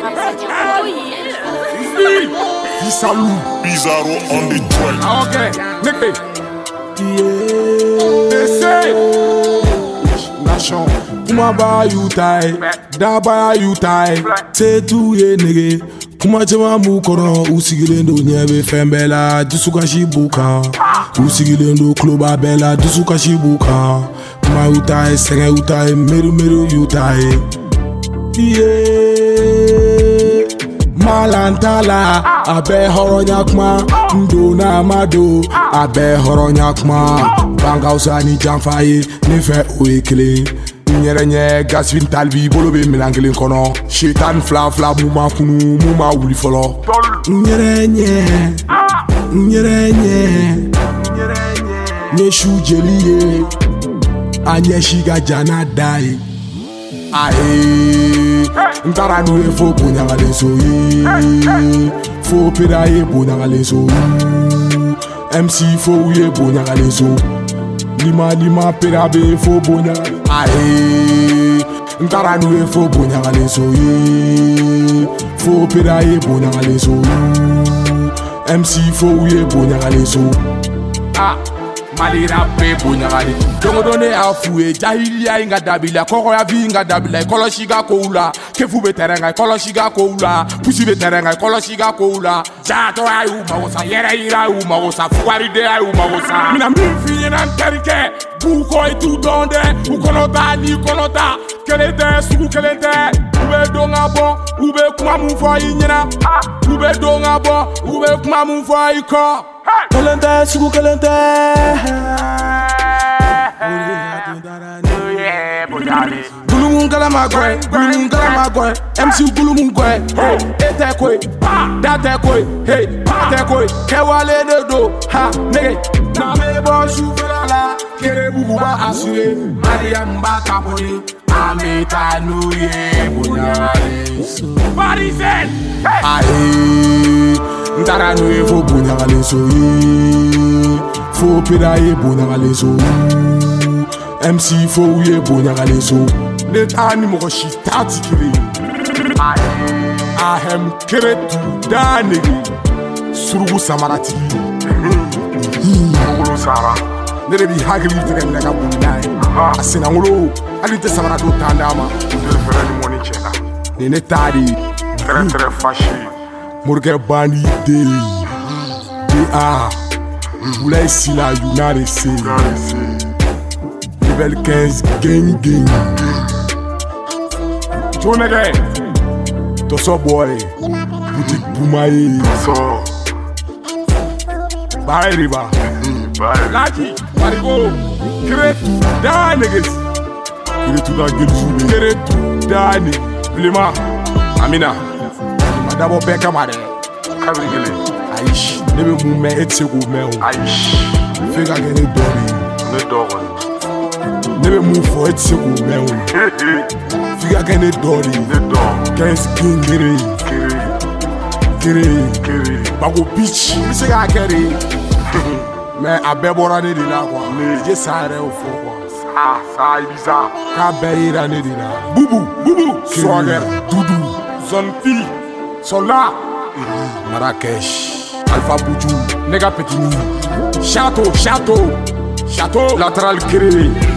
Salou, Bizarro on the track. Okay, nigga. Nation, kuma ba you tie, da ba you tie. Say to ye nigga, kuma chama mu kono usigilendo nyebe fembela dusuka shibuka, usigilendo kloba bela dusuka shibuka. Kuma you tie, senge you tie, meru you tie. Malantala, abe horonyakma, ndona mado, abe horonyakma. Banga usani jamfaye, nefe oekle. Nyerenye gasvin talbi, bolobe melangelen kono. Shetan fla muma kunu, muma wuli folo. Nyerenye, neshu jeliye, anyeshiga jana dai. Ae, ntara nuye fo bunyagale so ye, fo piraye bunyagale so, MC fo uye bunyagale so, lima pirabe fo bunyagale. Ae, ntara nuye fo bunyagale so ye, fo piraye bunyagale so, MC fo uye bunyagale so. Malira pe bunyagale dongo done afue jahiliya inga dabila koko ya vi inga dabila koloshiga koula kefu beterenga koloshiga koula pusi beterenga koloshiga koula jato ayu mawosa yera ira u mawosa fuaride ayu mawosa mina mfi na terike buko itu donde ukonota ni konota kelete suku kelete ube donga bo ube kuma mu fo yinyina ube donga bo ube kuma mu fo iko Kalente, suku kalente. Gulumun kalama gwe, MC gulumun gwe. Ete kwe, date kwe, hey, ate kwe. Kewale de do, ha, nege. Na me bo shufela, kere bububa asure. Mariam ba kapoli, ameta nuye bunyale. Parisel, Aye. Ntara nuye fo bunyagale so ye, fo piraye bunyagale so, MC fo uye bunyagale so. Neta ni moko shitati kiri. Ahem keretu danegi, surugu samarati. Mulu Sara. Nere bi hagli tere mnega bunai. Asina ngulo, alite samaratu tandama. Ndele ni moni chena. Nene tari. Très fâché. Morgue bani de D.A. Boulay Sila Yunare C. Level 15 gang. Tonege, Toso boy. Boutique Boumaye. So, Baye Riba. bye. Laki, Marigo, Keretu Daneges. Keretu da Gelzube. Keretu Dane. Blima, Amina. Madabo Beka Mare. Kabrigele. Aish. Nebe moume etsego meo. Aish. Fega gene dori. Ne dort. Nebe moufo etsego meo. Fega gene dori. Ne dort. 15 king Kere. Bago beach. Mise ga kere. Mais abebora ne dina kwa. Je sare o fo kwa. Ça bizarre. Ka beira ne dina. Bubu. Swagger. Dudu. Zone fille, Sola. Marrakech. Alpha Boudjou. Nega Petini. Château. Château, Latéral Kere.